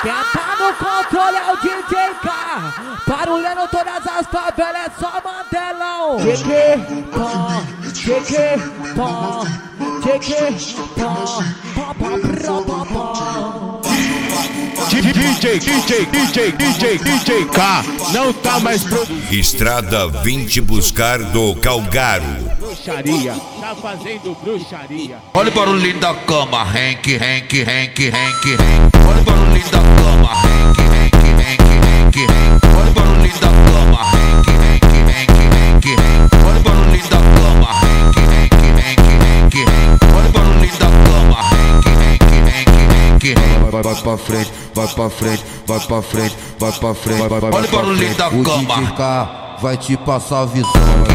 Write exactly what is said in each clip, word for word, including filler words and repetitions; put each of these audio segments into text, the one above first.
Quem tá no controle é o D J K. Barulhando todas as favelas, é só Mandelão. Tcheque, pó, tcheque, pó, tcheque, pó, pó, pó, pó, pó, pó. D J, D J, D J, D J, D J K não tá mais produzindo. Estrada vinte buscar do Calgaro. Bruxaria, tá fazendo bruxaria. Olha o barulhinho da cama, Henk, Henk, Henk, Henk, Henk. Olha o barulhinho da cama, Henk, Henk, Henk, Henk, Henk. Olha o barulhinho da cama, Henk, Henk, Henk, Henk, Henk. Olha o barulhinho da cama, Henk, Henk, Henk, Henk, Henk. Olha o barulhinho da cama, Henk, Henk, Henk, Henk, Henk. Vai, vai pra frente, vai pra frente, vai pra frente, vai pra frente. Vai, vai, vai, olha o barulhinho da cama. O D J K vai te passar a visão.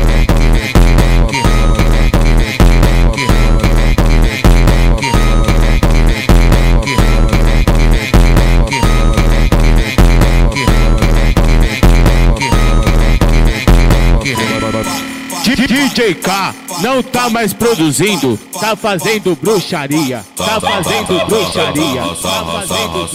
D J K não tá mais produzindo, tá fazendo bruxaria, tá fazendo bruxaria, tá fazendo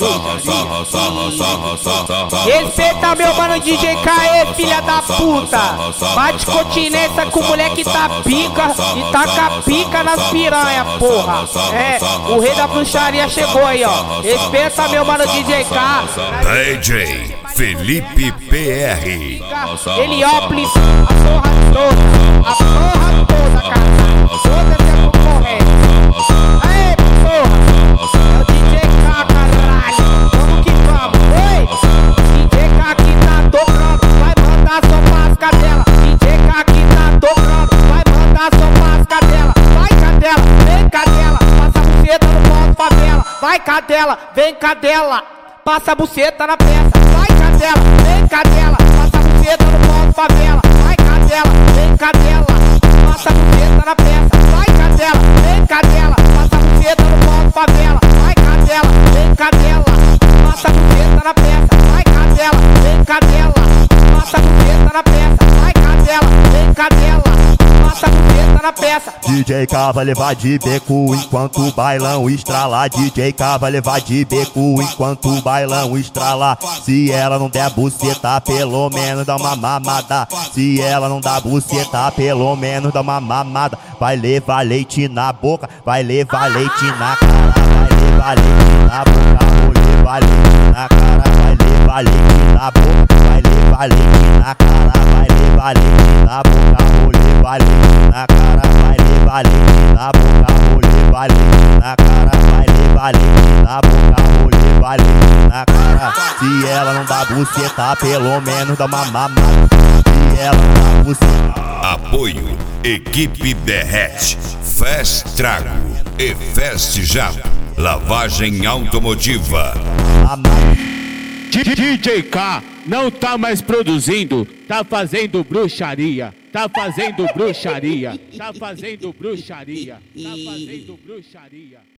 bruxaria. Respeita meu mano D J K, é filha da puta. Bate continência com o moleque tá pica e taca pica nas piranha, porra. É, o rei da bruxaria chegou aí, ó. Respeita meu mano D J K. D J Felipe P R. Heliópolis, a porra toda, a porra toda, cara. Toda tempo correto. Aê, porra, é o D J K, caralho. Vamos que vamos, oi. D J K que tá tocando, vai mandar só pras cadela. D J K que tá tocando, vai mandar só pras cadela. Vai cadela, vem cadela, passa a buceta no pau favela. Vai cadela, vem cadela, passa a buceta na peça. Vai cadela, vem cadela, passa a buceta no pau favela. Vai cadela, vem cadela, passa a buceta na peça. Vai cadela, vem cadela, passa a buceta no pau favela. Vai cadela, vem cadela, passa a buceta na peça. Vai cadela, vem cadela, passa a buceta na peça. Vai cadela, vem cadela, passa a buceta na peça. D J K vai levar de beco enquanto o bailão estrala. D J K vai levar de beco enquanto o bailão estrala. Se ela não der buceta, pelo menos dá uma mamada. Se ela não dá buceta, pelo menos dá uma mamada. Vai levar leite na boca, vai levar leite na cara. Vai levar leite na boca, vou levar leite na cara. Vai levar leite na boca, vai levar leite na cara. Vai levar leite na boca, vou levar leite na cara. Vai levar leite na boca, vou levar leite na cara. Vai levar leite na boca, vou levar leite na cara. Se ela não dá buceta, pelo menos dá uma mamada. Se ela não dá buceta. Apoio Equipe Derrete, Fast Trago e Fast Jato, lavagem automotiva. D J K não tá mais produzindo, tá fazendo bruxaria, tá fazendo bruxaria, tá fazendo bruxaria, tá fazendo bruxaria.